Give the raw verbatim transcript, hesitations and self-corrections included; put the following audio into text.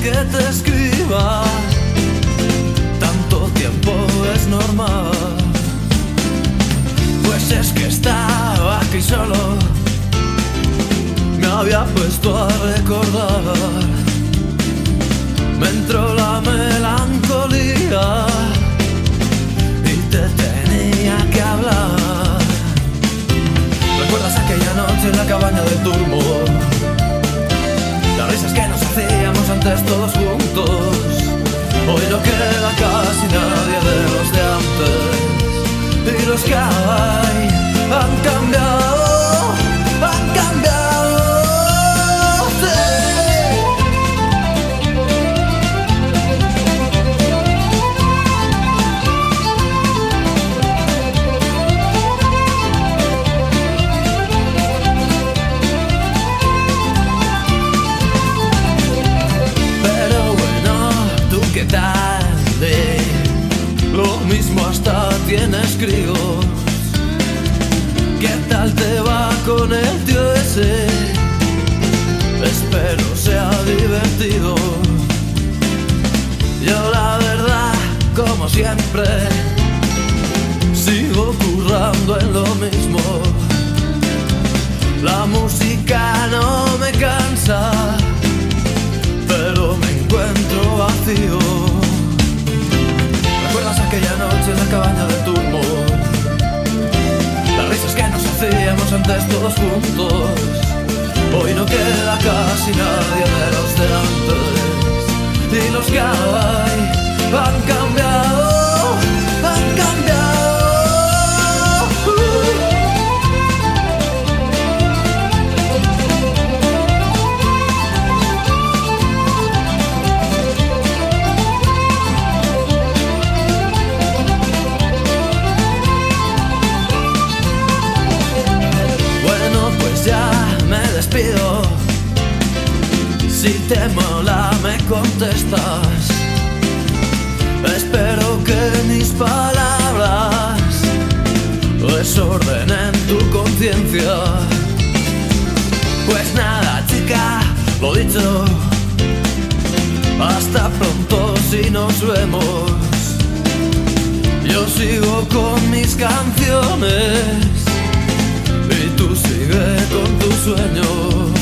que te escriba. Tanto tiempo es normal. Pues es que estaba aquí solo, me había puesto a recordar. Me entró la melancolía y te tenía que hablar. ¿Recuerdas aquella noche en la cabaña del Turbo? Las risas que nos hacíamos antes todos juntos. Hoy no queda casi nadie de los de antes, y los que hay han cambiado, han cambiado, sí. Pero bueno, ¿tú qué tal? Eh, lo mismo hasta tienes críos. ¿Qué tal te va con el tío ese? Espero sea divertido. Yo la verdad, como siempre, sigo currando en lo mismo. La música no me cansa, pero me encuentro vacío. ¿Recuerdas aquella noche en la cabaña del Turbo? Las risas que nos hacíamos antes todos juntos. Hoy no queda casi nadie de los de antes, y los que hay han cambiado, han cambiado. Despido. Si te mola me contestas. Espero que mis palabras desordenen tu conciencia. Pues nada, chica, lo dicho, hasta pronto si nos vemos. Yo sigo con mis canciones y tú sigue con tus sueños.